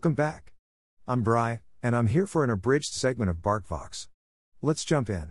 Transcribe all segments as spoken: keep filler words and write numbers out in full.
Welcome back. I'm Bry, and I'm here for an abridged segment of BarkVox. Let's jump in.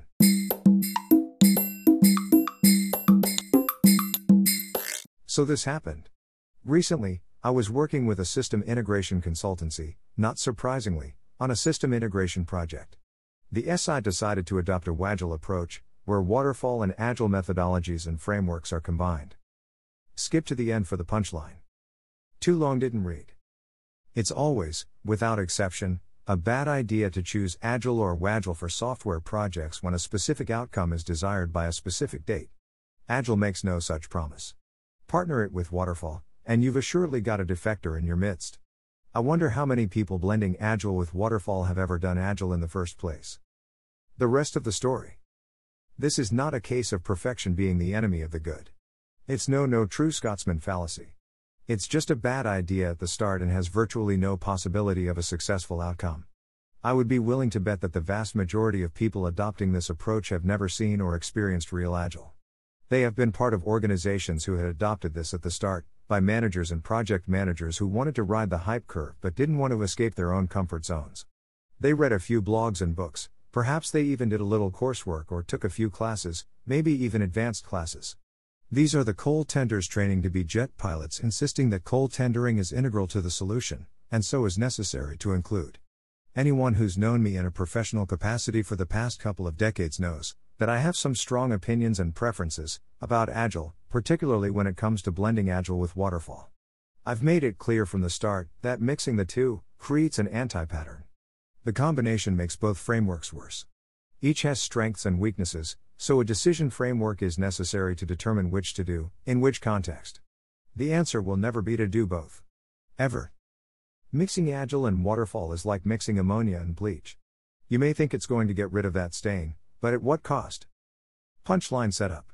So this happened. Recently, I was working with a system integration consultancy, not surprisingly, on a system integration project. The S I decided to adopt a Wagile approach, where waterfall and agile methodologies and frameworks are combined. Skip to the end for the punchline. Too long didn't read. It's always, without exception, a bad idea to choose Agile or Wagile for software projects when a specific outcome is desired by a specific date. Agile makes no such promise. Partner it with Waterfall, and you've assuredly got a defector in your midst. I wonder how many people blending Agile with Waterfall have ever done Agile in the first place. The rest of the story. This is not a case of perfection being the enemy of the good. It's no no true Scotsman fallacy. It's just a bad idea at the start and has virtually no possibility of a successful outcome. I would be willing to bet that the vast majority of people adopting this approach have never seen or experienced real Agile. They have been part of organizations who had adopted this at the start, by managers and project managers who wanted to ride the hype curve but didn't want to escape their own comfort zones. They read a few blogs and books, perhaps they even did a little coursework or took a few classes, maybe even advanced classes. These are the coal tenders training to be jet pilots, insisting that coal tendering is integral to the solution, and so is necessary to include. Anyone who's known me in a professional capacity for the past couple of decades knows that I have some strong opinions and preferences about Agile, particularly when it comes to blending Agile with Waterfall. I've made it clear from the start that mixing the two creates an anti-pattern. The combination makes both frameworks worse. Each has strengths and weaknesses, so a decision framework is necessary to determine which to do, in which context. The answer will never be to do both. Ever. Mixing Agile and Waterfall is like mixing ammonia and bleach. You may think it's going to get rid of that stain, but at what cost? Punchline setup.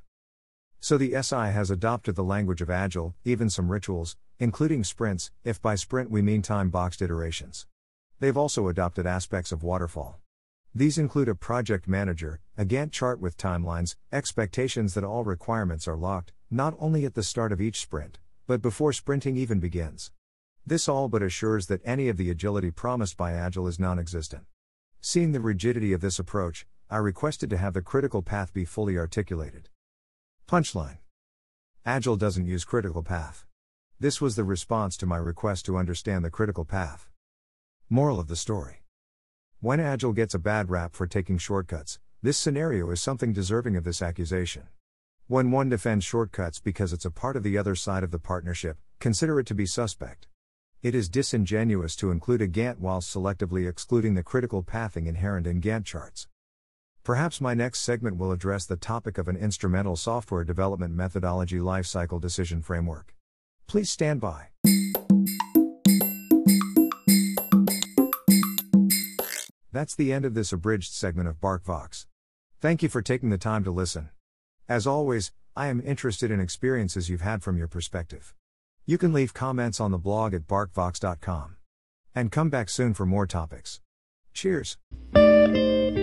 So the S I has adopted the language of Agile, even some rituals, including sprints, if by sprint we mean time-boxed iterations. They've also adopted aspects of Waterfall. These include a project manager, a Gantt chart with timelines, expectations that all requirements are locked, not only at the start of each sprint, but before sprinting even begins. This all but assures that any of the agility promised by Agile is non-existent. Seeing the rigidity of this approach, I requested to have the critical path be fully articulated. Punchline. Agile doesn't use critical path. This was the response to my request to understand the critical path. Moral of the story. When Agile gets a bad rap for taking shortcuts, this scenario is something deserving of this accusation. When one defends shortcuts because it's a part of the other side of the partnership, consider it to be suspect. It is disingenuous to include a Gantt whilst selectively excluding the critical pathing inherent in Gantt charts. Perhaps my next segment will address the topic of an instrumental software development methodology lifecycle decision framework. Please stand by. That's the end of this abridged segment of BarkVox. Thank you for taking the time to listen. As always, I am interested in experiences you've had from your perspective. You can leave comments on the blog at barkvox dot com. And come back soon for more topics. Cheers.